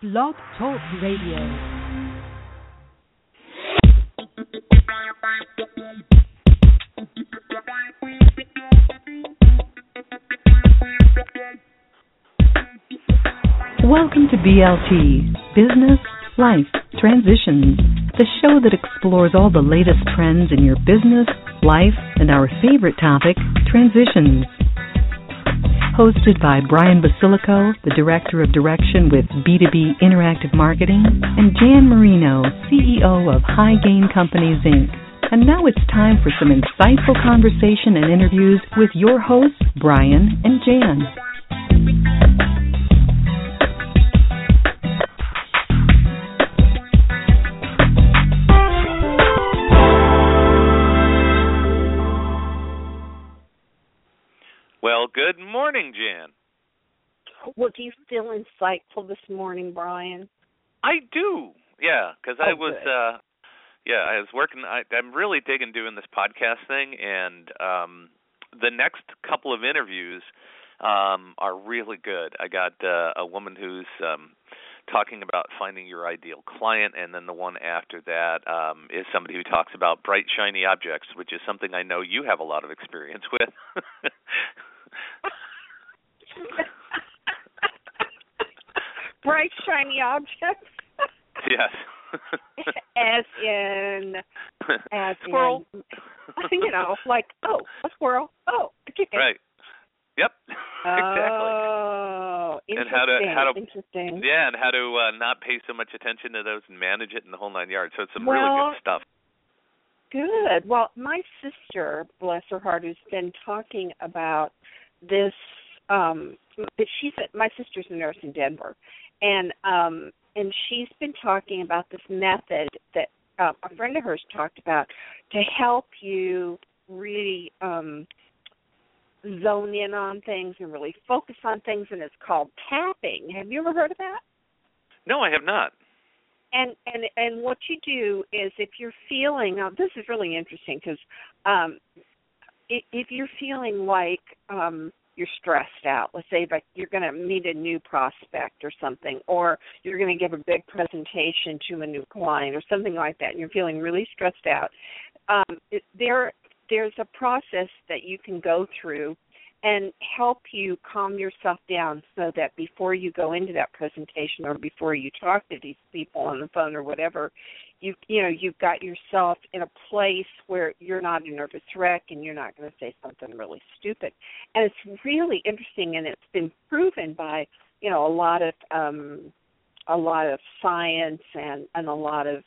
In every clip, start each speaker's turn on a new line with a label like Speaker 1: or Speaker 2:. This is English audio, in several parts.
Speaker 1: Blog Talk Radio. Welcome to BLT, Business, Life, Transitions, the show that explores all the latest trends in your business, life, and our favorite topic, transitions. Hosted by Brian Basilico, the Director of Direction with B2B Interactive Marketing, and Jan Marino, CEO of High Gain Companies, Inc. And now it's time for some insightful conversation and interviews with your hosts, Brian and Jan.
Speaker 2: Well, good morning, Jan.
Speaker 3: Well, do you feel insightful this morning, Brian?
Speaker 2: I do, yeah, because I was,
Speaker 3: good.
Speaker 2: I was working. I'm really digging doing this podcast thing, and the next couple of interviews are really good. I got a woman who's talking about finding your ideal client, and then the one after that is somebody who talks about bright, shiny objects, which is something I know you have a lot of experience with.
Speaker 3: Bright, shiny objects?
Speaker 2: Yes.
Speaker 3: as
Speaker 2: squirrel.
Speaker 3: Like, oh, a squirrel. Oh, a chicken.
Speaker 2: Right. Yep. Exactly.
Speaker 3: Oh, interesting.
Speaker 2: And how to
Speaker 3: interesting.
Speaker 2: Yeah, and how to not pay so much attention to those and manage it in the whole nine yards. So it's some really good stuff.
Speaker 3: Good. Well, my sister, bless her heart, has been talking about this. My sister's a nurse in Denver, and she's been talking about this method that a friend of hers talked about to help you really zone in on things and really focus on things, and it's called tapping. Have you ever heard of that?
Speaker 2: No, I have not.
Speaker 3: And what you do is, if you're feeling, now this is really interesting because if you're feeling like you're stressed out, let's say like you're going to meet a new prospect or something, or you're going to give a big presentation to a new client or something like that, and you're feeling really stressed out, there's a process that you can go through and help you calm yourself down so that before you go into that presentation or before you talk to these people on the phone or whatever, you've got yourself in a place where you're not a nervous wreck and you're not going to say something really stupid. And it's really interesting, and it's been proven by, a lot of science and a lot of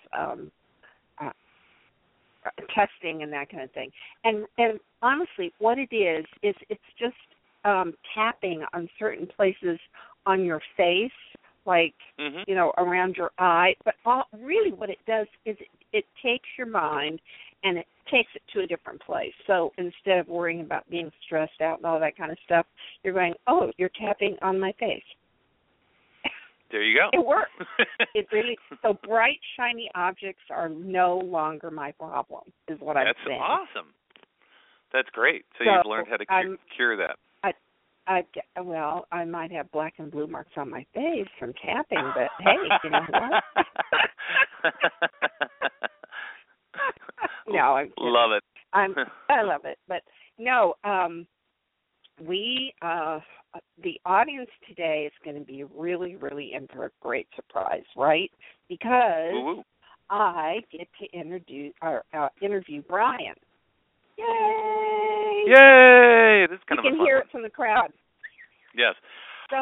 Speaker 3: testing and that kind of thing. And honestly, what it is it's just tapping on certain places on your face, like, around your eye. But really what it does is it takes your mind and it takes it to a different place. So instead of worrying about being stressed out and all that kind of stuff, you're going, oh, you're tapping on my face.
Speaker 2: There you go.
Speaker 3: It works. So bright, shiny objects are no longer my problem, is what I'm saying.
Speaker 2: That's awesome. That's great. So you've learned how to cure that.
Speaker 3: I might have black and blue marks on my face from tapping, but hey, you know what? No, I'm kidding.
Speaker 2: Love it.
Speaker 3: I love it. But no, the audience today is going to be really, really in for a great surprise, right? Because
Speaker 2: Woo-woo.
Speaker 3: I get to interview Brian. Yay!
Speaker 2: Yay! This is kind of a fun one.
Speaker 3: You can hear it from the crowd.
Speaker 2: Yes.
Speaker 3: So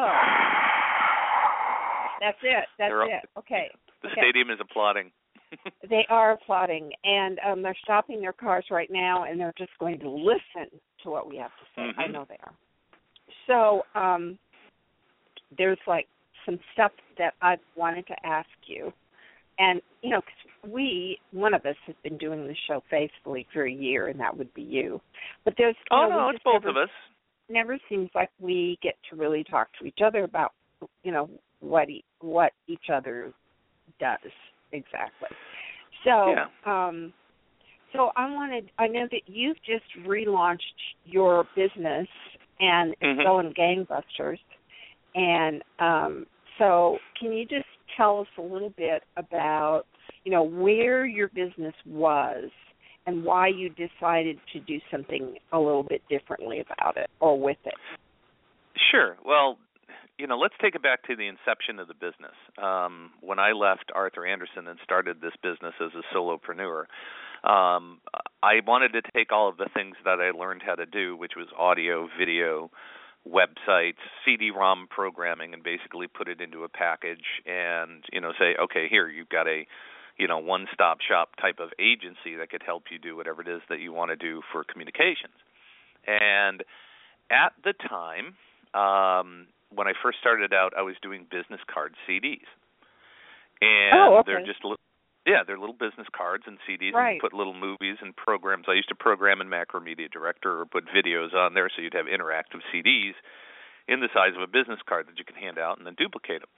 Speaker 3: that's it. Okay.
Speaker 2: The stadium is applauding.
Speaker 3: They are applauding, and they're stopping their cars right now, and they're just going to listen to what we have to say.
Speaker 2: Mm-hmm.
Speaker 3: I know they are. So there's like some stuff that I wanted to ask you. And, because one of us has been doing this show faithfully for a year, and that would be you. But there's,
Speaker 2: it's both of us.
Speaker 3: Never seems like we get to really talk to each other about, what each other does exactly. So,
Speaker 2: yeah.
Speaker 3: So I know that you've just relaunched your business, and it's going gangbusters. And So can you just tell us a little bit about, where your business was and why you decided to do something a little bit differently about it or with it?
Speaker 2: Sure. Well, let's take it back to the inception of the business. When I left Arthur Andersen and started this business as a solopreneur, I wanted to take all of the things that I learned how to do, which was audio, video, websites, CD-ROM programming, and basically put it into a package and, say, okay, here, you've got a, one-stop shop type of agency that could help you do whatever it is that you want to do for communications. And at the time, when I first started out, I was doing business card CDs. And they're just they're little business cards and CDs, and you put little movies and programs. I used to program in Macromedia Director or put videos on there, so you'd have interactive CDs in the size of a business card that you could hand out and then duplicate them.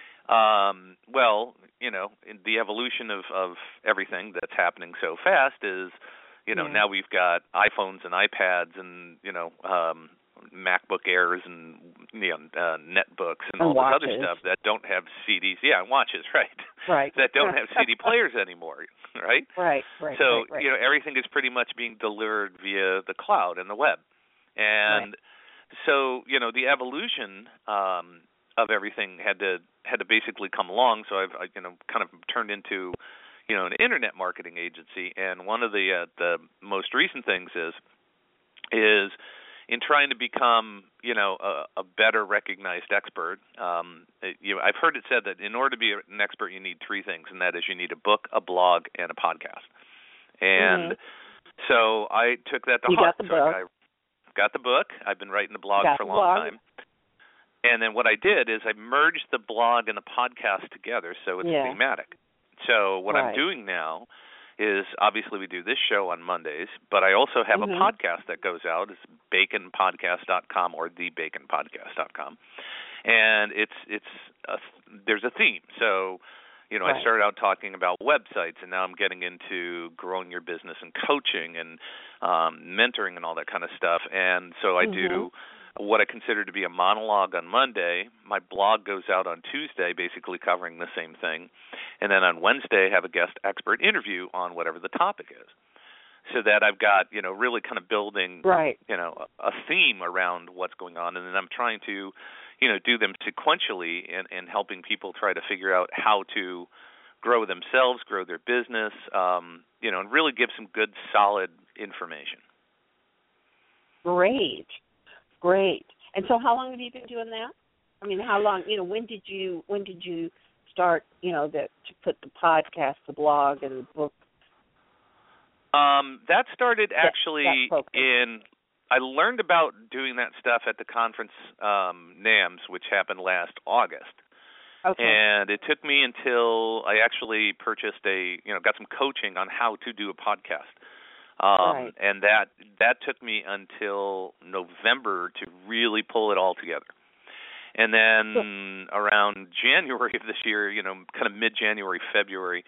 Speaker 2: In the evolution of everything that's happening so fast is, now we've got iPhones and iPads and, MacBook Airs and netbooks and all this other stuff that don't have CDs. Yeah, and watches, right? That don't have CD players anymore, right?
Speaker 3: Right.
Speaker 2: So everything is pretty much being delivered via the cloud and the web, and so the evolution of everything had to basically come along. So I've kind of turned into an internet marketing agency, and one of the most recent things is in trying to become, a better recognized expert. I've heard it said that in order to be an expert, you need three things, and that is you need a book, a blog, and a podcast. And so I took that to heart. I got the book. I've been writing the blog for a long time. And then what I did is I merged the blog and the podcast together so it's thematic. So what I'm doing now is obviously we do this show on Mondays, but I also have a podcast that goes out. It's baconpodcast.com or thebaconpodcast.com. And there's a theme. So, I started out talking about websites, and now I'm getting into growing your business and coaching and mentoring and all that kind of stuff. And so I do what I consider to be a monologue on Monday. My blog goes out on Tuesday, basically covering the same thing. And then on Wednesday, I have a guest expert interview on whatever the topic is. So that I've got, really kind of building, a theme around what's going on. And then I'm trying to, do them sequentially and helping people try to figure out how to grow themselves, grow their business, and really give some good, solid information.
Speaker 3: Great. And so how long have you been doing that? I mean, how long, when did you start, to put the podcast, the blog, and the book?
Speaker 2: That started actually I learned about doing that stuff at the conference, NAMS, which happened last August. Okay. And it took me until I actually purchased got some coaching on how to do a podcast. And that took me until November to really pull it all together. And then around January of this year, kind of mid-January, February,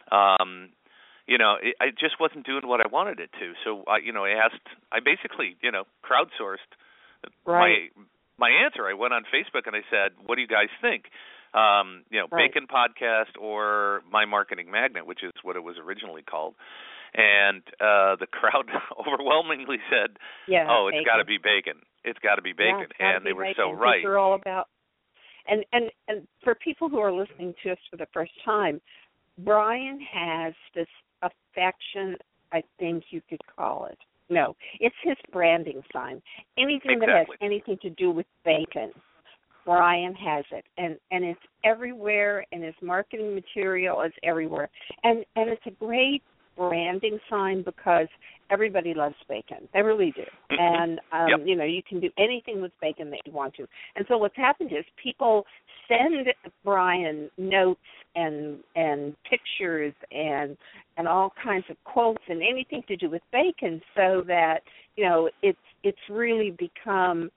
Speaker 2: I just wasn't doing what I wanted it to. So, I basically, crowdsourced my answer. I went on Facebook and I said, what do you guys think? Bacon Podcast or My Marketing Magnet, which is what it was originally called. And the crowd overwhelmingly said, it's got to be bacon. It's got to be bacon. And they were so right.
Speaker 3: You're all about. And for people who are listening to us for the first time, Brian has this affection, I think you could call it. No, it's his branding sign. Anything that has anything to do with bacon, Brian has it. And it's everywhere, and his marketing material is everywhere. And it's a great branding sign because everybody loves bacon. They really do. And, you can do anything with bacon that you want to. And so what's happened is people send Brian notes and pictures and all kinds of quotes and anything to do with bacon so that, it's really become,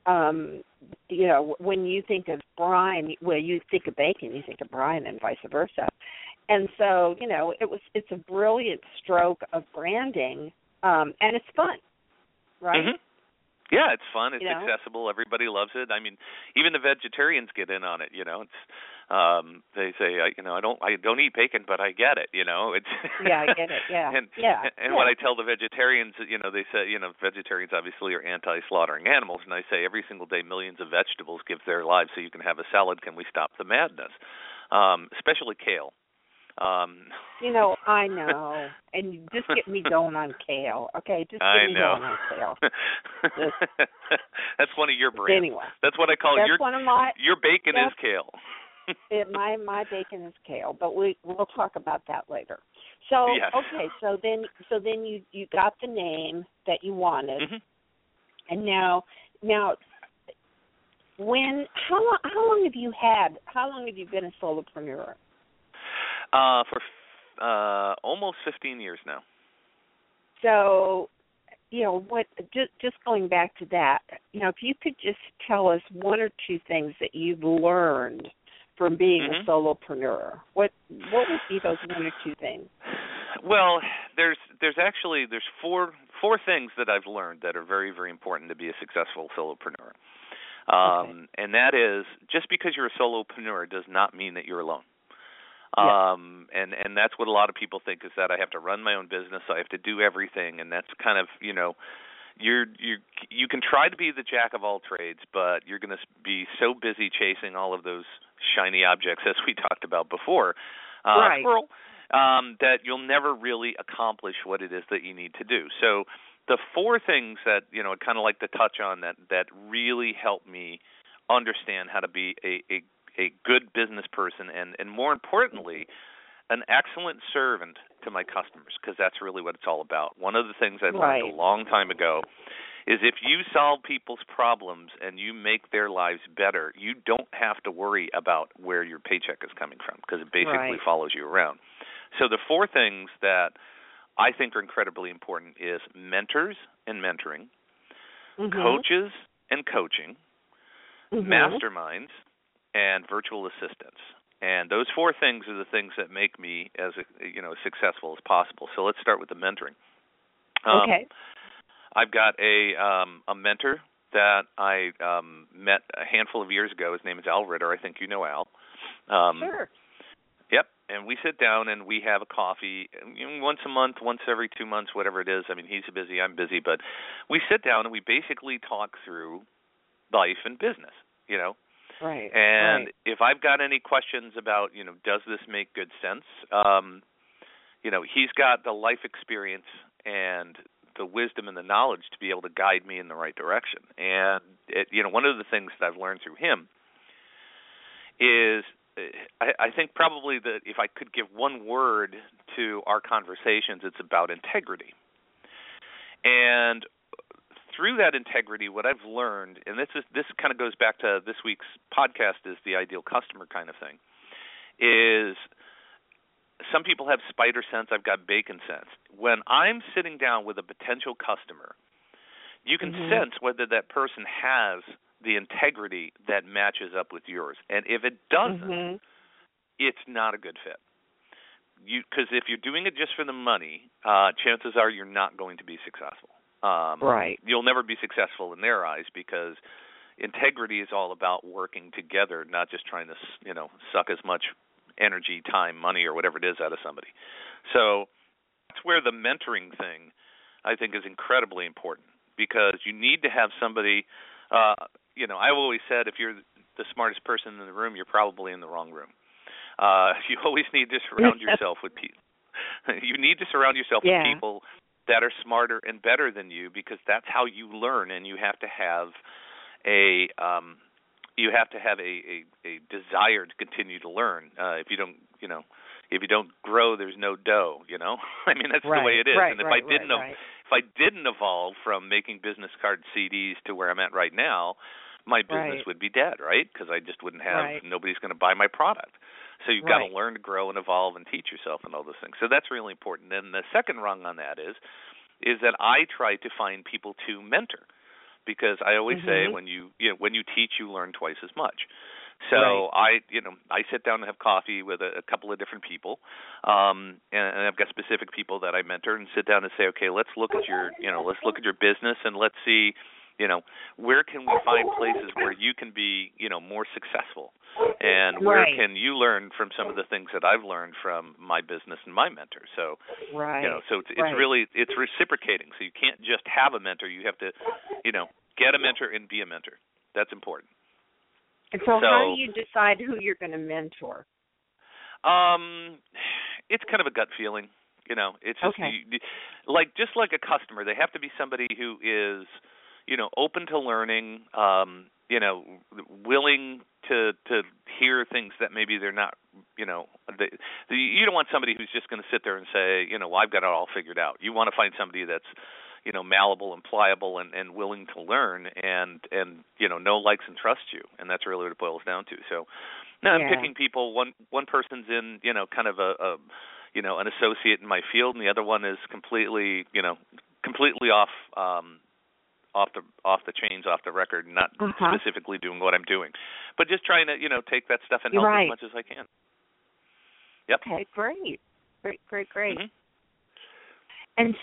Speaker 3: when you think of Brian, you think of bacon, you think of Brian and vice versa. And so, it's a brilliant stroke of branding, and it's fun, right?
Speaker 2: Yeah, it's fun. It's
Speaker 3: you know?
Speaker 2: accessible. Everybody loves it. I mean, even the vegetarians get in on it. It's they say, I don't eat bacon, but I get it. It's
Speaker 3: Yeah, I get it. Yeah,
Speaker 2: and when I tell the vegetarians, they say, vegetarians obviously are anti-slaughtering animals, and I say every single day millions of vegetables give their lives so you can have a salad. Can we stop the madness? Especially kale.
Speaker 3: I know, and you just get me going on kale. Okay, just get me going on kale.
Speaker 2: That's one of your brands.
Speaker 3: Anyway,
Speaker 2: that's what I call
Speaker 3: that's one of my.
Speaker 2: Your bacon is kale.
Speaker 3: My bacon is kale, but we'll talk about that later. So
Speaker 2: yes.
Speaker 3: Okay, so then you got the name that you wanted, and now how long have you been a solopreneur?
Speaker 2: For almost 15 years now.
Speaker 3: So, what? Just going back to that, if you could just tell us one or two things that you've learned from being a solopreneur, what would be those one or two things?
Speaker 2: Well, there's four things that I've learned that are very, very important to be a successful solopreneur. And that is, just because you're a solopreneur does not mean that you're alone. And that's what a lot of people think, is that I have to run my own business, I have to do everything, and that's kind of, you can try to be the jack of all trades, but you're going to be so busy chasing all of those shiny objects, as we talked about before, squirrel, that you'll never really accomplish what it is that you need to do. So the four things that, I'd kind of like to touch on that really help me understand how to be a good business person and more importantly, an excellent servant to my customers, because that's really what it's all about. One of the things I learned a long time ago is if you solve people's problems and you make their lives better, you don't have to worry about where your paycheck is coming from, because it basically follows you around. So the four things that I think are incredibly important is mentors and mentoring, coaches and coaching, masterminds, and virtual assistants. And those four things are the things that make me as successful as possible. So let's start with the mentoring.
Speaker 3: Okay.
Speaker 2: I've got a mentor that I met a handful of years ago. His name is Al Ritter. I think you know Al.
Speaker 3: Sure.
Speaker 2: Yep. And we sit down and we have a coffee once a month, once every 2 months, whatever it is. I mean, he's busy, I'm busy, but we sit down and we basically talk through life and business,
Speaker 3: Right.
Speaker 2: And if I've got any questions about, does this make good sense? He's got the life experience and the wisdom and the knowledge to be able to guide me in the right direction. And one of the things that I've learned through him is, I think probably that if I could give one word to our conversations, it's about integrity. And through that integrity, what I've learned, and this kind of goes back to this week's podcast, is the ideal customer kind of thing, is some people have spider sense, I've got bacon sense. When I'm sitting down with a potential customer, you can sense whether that person has the integrity that matches up with yours. And if it doesn't, it's not a good fit. Because if you're doing it just for the money, chances are you're not going to be successful. You'll never be successful in their eyes, because integrity is all about working together, not just trying to, suck as much energy, time, money, or whatever it is out of somebody. So that's where the mentoring thing, I think, is incredibly important, because you need to have somebody, I've always said if you're the smartest person in the room, you're probably in the wrong room. You always need to surround yourself with people. You need to surround yourself with people that are smarter and better than you, because that's how you learn, and you have to have a desire to continue to learn. If you don't grow, there's no dough. I mean, that's the way it is. And if I didn't evolve from making business card CDs to where I'm at right now, my business would be dead, right? Because I just wouldn't have nobody's going to buy my product. So you've got to learn to grow and evolve and teach yourself and all those things. So that's really important. And the second rung on that is that I try to find people to mentor, because I always say when you teach, you learn twice as much. So I sit down and have coffee with a couple of different people, and I've got specific people that I mentor, and sit down and say, okay, let's look at your business, and let's see, where can we find places where you can be, more successful, and where can you learn from some of the things that I've learned from my business and my mentor. So, so it's really, it's reciprocating. So you can't just have a mentor. You have to, get a mentor and be a mentor. That's important.
Speaker 3: And so how do you decide who you're going to mentor?
Speaker 2: It's kind of a gut feeling. It's just just like a customer. They have to be somebody who is, open to learning, willing to hear things that maybe they're not, you don't want somebody who's just going to sit there and say, well, I've got it all figured out. You want to find somebody that's, malleable and pliable and willing to learn and know, likes, and trusts you. And that's really what it boils down to. So now I'm picking people. One person's in, kind of a an associate in my field, and the other one is completely off the chains, off the record, not specifically doing what I'm doing, but just trying to, take that stuff and help as much as I can. Yep.
Speaker 3: Okay, great.
Speaker 2: Mm-hmm.
Speaker 3: And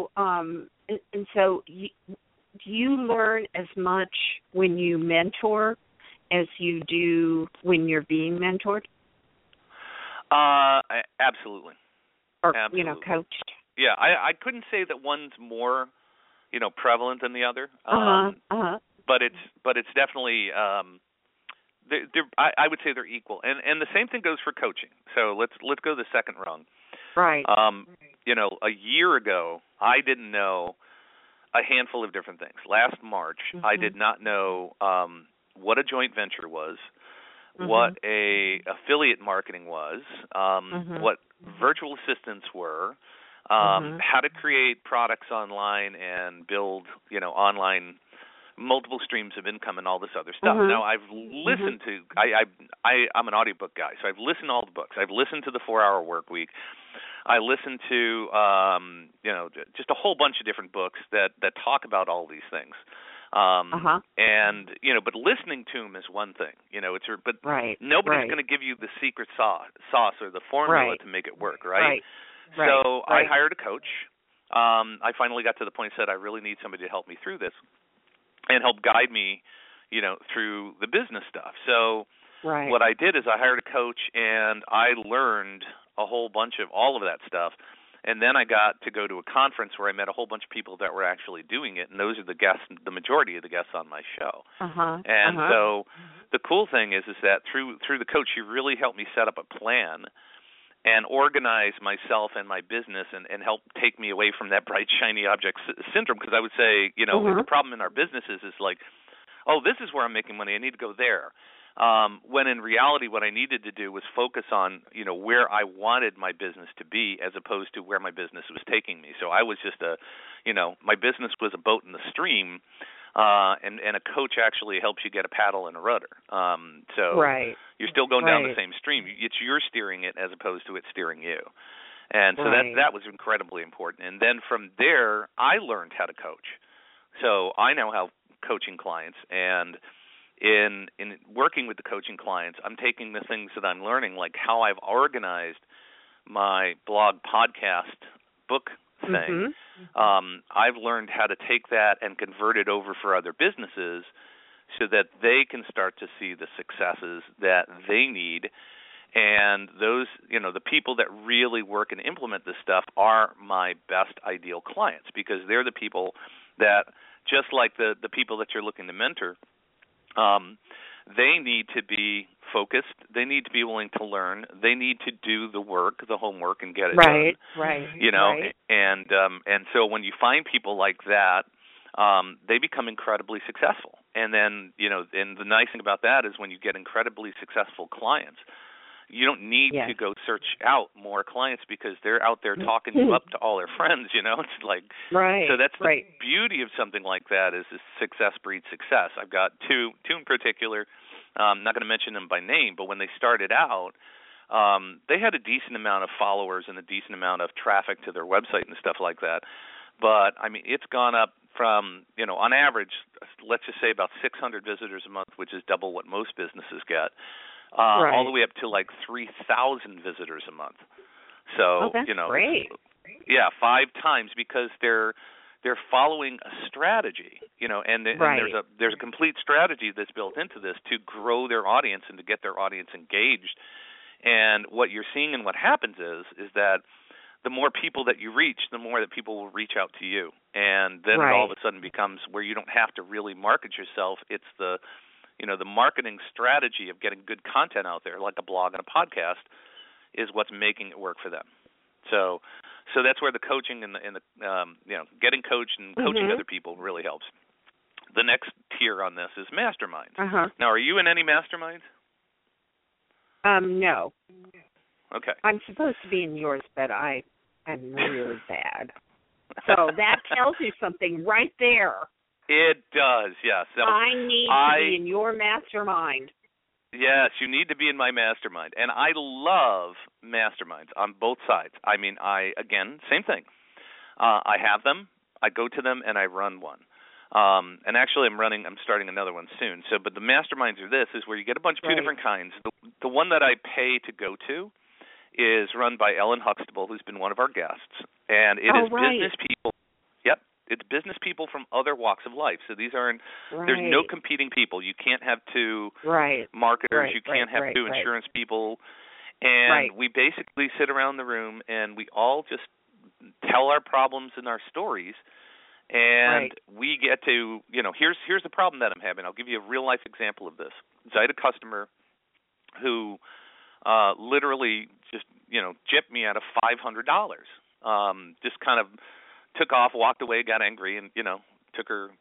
Speaker 3: so, do you learn as much when you mentor as you do when you're being mentored?
Speaker 2: Absolutely.
Speaker 3: Or,
Speaker 2: absolutely.
Speaker 3: Coached?
Speaker 2: Yeah, I couldn't say that one's more, prevalent than the other. But it's definitely, I would say they're equal. And the same thing goes for coaching. So let's go the second rung.
Speaker 3: Right.
Speaker 2: A year ago, I didn't know a handful of different things. Last March, I did not know what a joint venture was, what a affiliate marketing was, what virtual assistants were, how to create products online and build, online multiple streams of income and all this other stuff. Now, I've listened to, I'm an audiobook guy, so I've listened to all the books. I've listened to the 4-Hour Work Week. I listened to, just a whole bunch of different books that talk about all these things. And, but listening to them is one thing, but nobody's going to give you the secret sauce or the formula to make it work, right? So I hired a coach. I finally got to the point and said, I really need somebody to help me through this and help guide me, through the business stuff. So what I did is I hired a coach and I learned a whole bunch of all of that stuff. And then I got to go to a conference where I met a whole bunch of people that were actually doing it, and those are the guests, the majority of the guests on my show. So the cool thing is that through the coach, she really helped me set up a plan and organize myself and my business and help take me away from that bright, shiny object syndrome. Because I would say, the problem in our businesses is like, oh, this is where I'm making money. I need to go there. When in reality, what I needed to do was focus on, where I wanted my business to be as opposed to where my business was taking me. So I was just my business was a boat in the stream, and a coach actually helps you get a paddle and a rudder. So you're still going down the same stream. It's you're steering it as opposed to it steering you. And so that was incredibly important. And then from there, I learned how to coach. So I now have coaching clients, and in working with the coaching clients, I'm taking the things that I'm learning, like how I've organized my blog, podcast, book thing. I've learned how to take that and convert it over for other businesses so that they can start to see the successes that they need. And those, the people that really work and implement this stuff are my best ideal clients, because they're the people that, just like the people that you're looking to mentor, they need to be focused. They need to be willing to learn. They need to do the work, the homework, and get it done. And so when you find people like that, they become incredibly successful. And then, and the nice thing about that is when you get incredibly successful clients, you don't need to go search out more clients because they're out there talking you up to all their friends, It's like, so that's the beauty of something like that is success breeds success. I've got two in particular. I'm not going to mention them by name, but when they started out, they had a decent amount of followers and a decent amount of traffic to their website and stuff like that. But, I mean, it's gone up from, on average, let's just say about 600 visitors a month, which is double what most businesses get. All the way up to like 3,000 visitors a month. So,
Speaker 3: that's great.
Speaker 2: Yeah, 5 times, because they're they're following a strategy, and there's a complete strategy that's built into this to grow their audience and to get their audience engaged. And what you're seeing and what happens is that the more people that you reach, the more that people will reach out to you. And then it all of a sudden becomes where you don't have to really market yourself. It's the marketing strategy of getting good content out there, like a blog and a podcast, is what's making it work for them. So that's where the coaching and the getting coached and coaching other people really helps. The next tier on this is masterminds. Now, are you in any masterminds?
Speaker 3: No.
Speaker 2: Okay.
Speaker 3: I'm supposed to be in yours, but I am really bad. So that tells you something right there.
Speaker 2: It does, yes. So
Speaker 3: I need to be in your mastermind.
Speaker 2: Yes, you need to be in my mastermind. And I love masterminds on both sides. I mean, again, same thing. I have them, I go to them, and I run one. And actually I'm starting another one soon. But the masterminds are is where you get a bunch of two different kinds. The one that I pay to go to is run by Ellen Huxtable, who's been one of our guests. And it is business people. Yep. It's business people from other walks of life. So these aren't, there's no competing people. You can't have two marketers. You can't have two insurance people. And we basically sit around the room and we all just tell our problems and our stories. And we get to, here's the problem that I'm having. I'll give you a real life example of this. I had a customer who literally just, gypped me out of $500. Just kind of took off, walked away, got angry, and, took her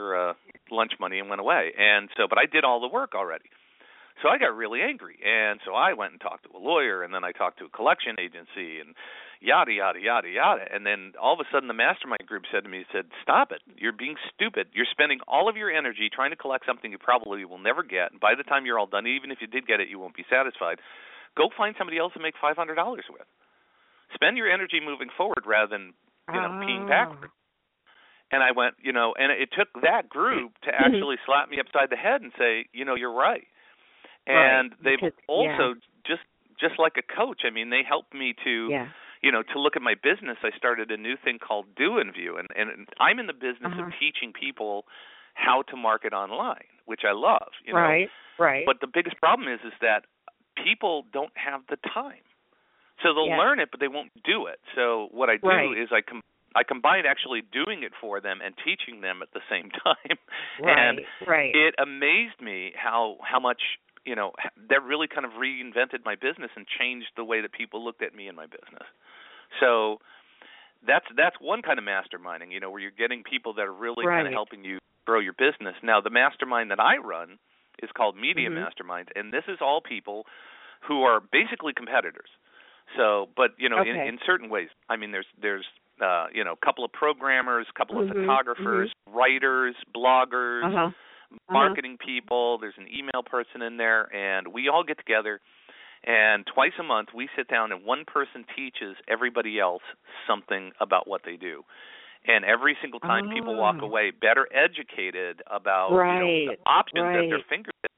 Speaker 2: lunch money and went away. And so, but I did all the work already. So I got really angry. And so I went and talked to a lawyer, and then I talked to a collection agency, and yada, yada, yada, yada. And then all of a sudden the mastermind group said to me, stop it. You're being stupid. You're spending all of your energy trying to collect something you probably will never get. And by the time you're all done, even if you did get it, you won't be satisfied. Go find somebody else to make $500 with. Spend your energy moving forward rather than, peeing backward. And I went, and it took that group to actually slap me upside the head and say, you're right. And they've also, just like a coach, I mean, they helped me to, to look at my business. I started a new thing called Do and View, and I'm in the business of teaching people how to market online, which I love.
Speaker 3: Right.
Speaker 2: But the biggest problem is that people don't have the time. So they'll learn it, but they won't do it. So what I do is I combine actually doing it for them and teaching them at the same time. And it amazed me how much, that really kind of reinvented my business and changed the way that people looked at me and my business. So that's one kind of masterminding, where you're getting people that are really kind of helping you grow your business. Now, the mastermind that I run is called Media Mastermind, and this is all people who are basically competitors. So, but, in certain ways, I mean, there's a couple of programmers, a couple of photographers, writers, bloggers, marketing people. There's an email person in there, and we all get together, and twice a month we sit down and one person teaches everybody else something about what they do. And every single time people walk away better educated about the options at their fingertips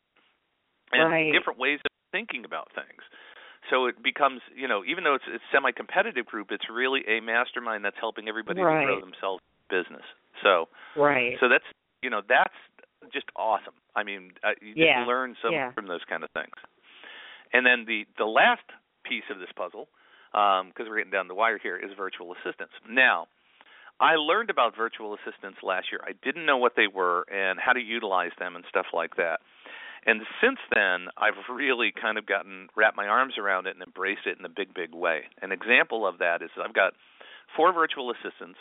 Speaker 2: and different ways of thinking about things. So it becomes, even though it's a semi-competitive group, it's really a mastermind that's helping everybody to grow themselves in business. So that's, that's just awesome. I mean, you just learn so much from those kind of things. And then the last piece of this puzzle, because we're getting down the wire here, is virtual assistants. Now, I learned about virtual assistants last year. I didn't know what they were and how to utilize them and stuff like that. And since then, I've really kind of wrapped my arms around it and embraced it in a big, big way. An example of that is I've got 4 virtual assistants.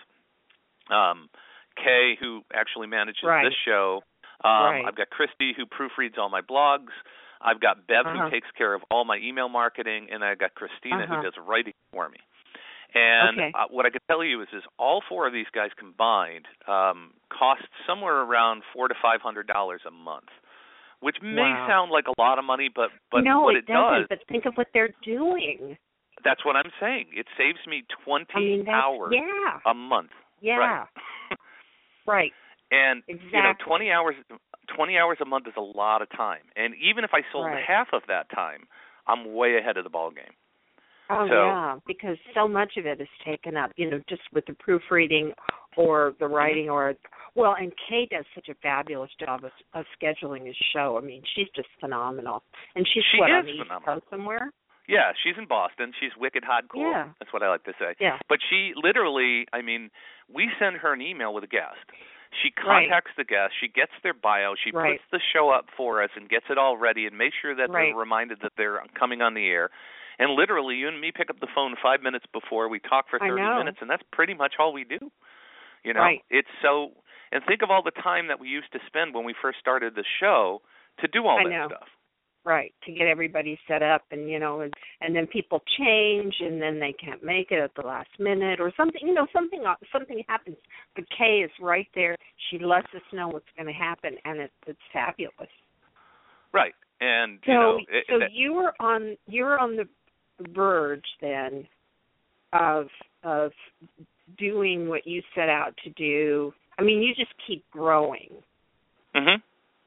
Speaker 2: Kay, who actually manages this show. I've got Christy, who proofreads all my blogs. I've got Bev, who takes care of all my email marketing. And I've got Christina, who does writing for me. And what I can tell you is all 4 of these guys combined cost somewhere around $400 to $500 a month. Which may sound like a lot of money, but
Speaker 3: no,
Speaker 2: what
Speaker 3: it doesn't. But think of what they're doing.
Speaker 2: That's what I'm saying. It saves me 20 hours a month.
Speaker 3: Yeah. Right.
Speaker 2: And 20 hours a month is a lot of time. And even if I sold half of that time, I'm way ahead of the ball game.
Speaker 3: Oh, because so much of it is taken up, just with the proofreading or the writing, or and Kay does such a fabulous job of scheduling his show. I mean, she's just phenomenal, and she's on the East Coast somewhere.
Speaker 2: Yeah, she's in Boston. She's wicked hardcore.
Speaker 3: Yeah.
Speaker 2: That's what I like to say.
Speaker 3: Yeah.
Speaker 2: But she literally, I mean, we send her an email with a guest. She contacts the guest. She gets their bio. She puts the show up for us and gets it all ready and makes sure that they're reminded that they're coming on the air. And literally, you and me pick up the phone 5 minutes before. We talk for 30 minutes, and that's pretty much all we do. You know, it's so. And think of all the time that we used to spend when we first started the show to do all that stuff.
Speaker 3: Right, to get everybody set up, and and then people change, and then they can't make it at the last minute, or something. Something happens. But Kay is right there. She lets us know what's going to happen, and it's fabulous.
Speaker 2: Right, and
Speaker 3: so you're on the verge then of doing what you set out to do. I mean, you just keep growing.
Speaker 2: Mm-hmm.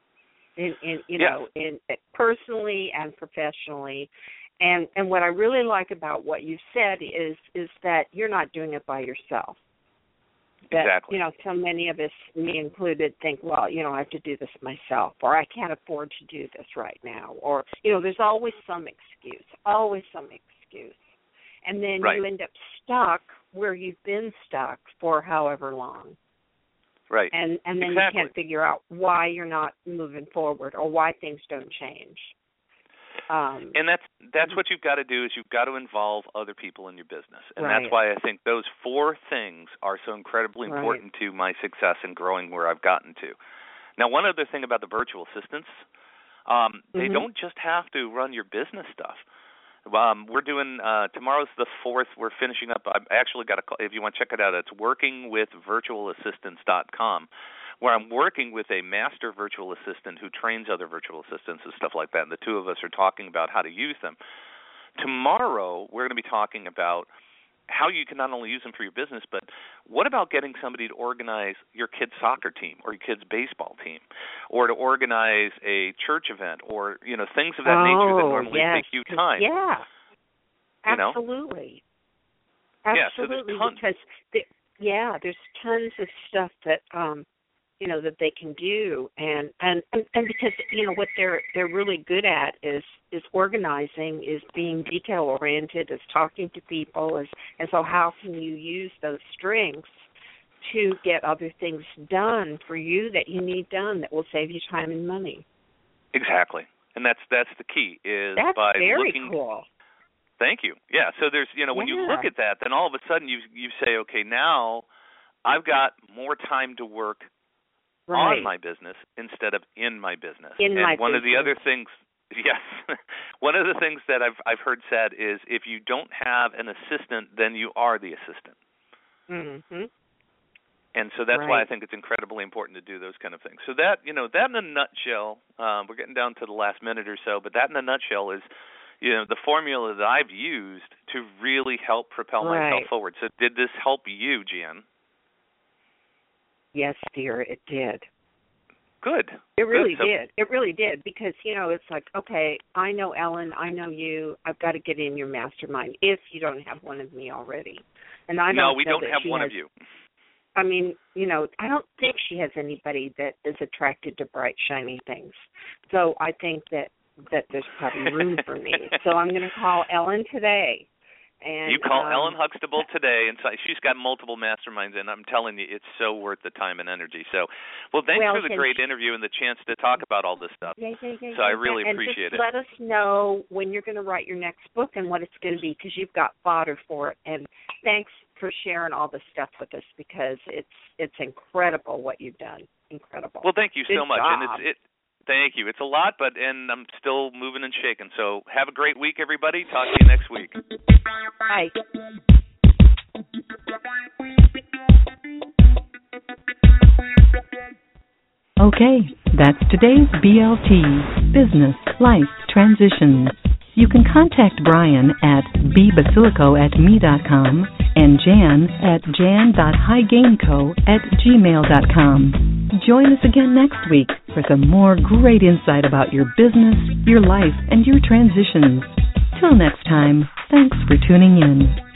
Speaker 3: In personally and professionally, and what I really like about what you said is that you're not doing it by yourself. That,
Speaker 2: exactly.
Speaker 3: So many of us, me included, think, well, I have to do this myself, or I can't afford to do this right now, or there's always some excuse, and then you end up stuck where you've been stuck for however long.
Speaker 2: Right.
Speaker 3: And then you can't figure out why you're not moving forward or why things don't change.
Speaker 2: And that's what you've got to do, is you've got to involve other people in your business. And that's why I think those 4 things are so incredibly important to my success in growing where I've gotten to. Now, one other thing about the virtual assistants, they don't just have to run your business stuff. We're doing, tomorrow's the 4th, we're finishing up, I've actually got a call, if you want to check it out, it's workingwithvirtualassistants.com, where I'm working with a master virtual assistant who trains other virtual assistants and stuff like that, and the two of us are talking about how to use them. Tomorrow, we're going to be talking about how you can not only use them for your business, but what about getting somebody to organize your kid's soccer team or your kid's baseball team, or to organize a church event, or things of that nature that normally take you time.
Speaker 3: Yeah, absolutely.
Speaker 2: Yeah, so there's tons.
Speaker 3: Because there's tons of stuff that that they can do, and because what they're really good at is organizing, is being detail oriented, is talking to people, and so how can you use those strengths to get other things done for you that you need done that will save you time and money.
Speaker 2: Exactly, and that's the key, is
Speaker 3: that's
Speaker 2: by
Speaker 3: very
Speaker 2: looking.
Speaker 3: Cool.
Speaker 2: Thank you. Yeah, so there's when you look at that, then all of a sudden you say, okay, now I've got more time to work on my business instead of in my business. One of the other things, one of the things that I've heard said is, if you don't have an assistant, then you are the assistant.
Speaker 3: Mm-hmm.
Speaker 2: And so that's why I think it's incredibly important to do those kind of things. So that that in a nutshell, we're getting down to the last minute or so, but that in a nutshell is the formula that I've used to really help propel myself forward. So did this help you, Jan?
Speaker 3: Yes, dear, it did.
Speaker 2: Good.
Speaker 3: It really did. It really did, because, it's like, okay, I know Ellen, I know you, I've got to get in your mastermind if you don't have one of me already. And I
Speaker 2: don't have one of you.
Speaker 3: I mean, I don't think she has anybody that is attracted to bright, shiny things. So I think that there's probably room for me. So I'm going to call Ellen today. And
Speaker 2: you call Ellen Huxtable today, and she's got multiple masterminds, and I'm telling you, it's so worth the time and energy. So, thanks for the great interview and the chance to talk about all this stuff. So I really appreciate it.
Speaker 3: And just let us know when you're going to write your next book and what it's going to be, because you've got fodder for it. And thanks for sharing all this stuff with us, because it's incredible what you've done. Incredible.
Speaker 2: Well, thank you so much.
Speaker 3: Job.
Speaker 2: And thank you. It's a lot, and I'm still moving and shaking. So have a great week, everybody. Talk to you next week.
Speaker 3: Bye.
Speaker 1: Okay, that's today's BLT, Business Life Transitions. You can contact Brian at bbasilico@me.com and Jan at jan.highgainco@gmail.com. Join us again next week for some more great insight about your business, your life, and your transitions. Till next time, thanks for tuning in.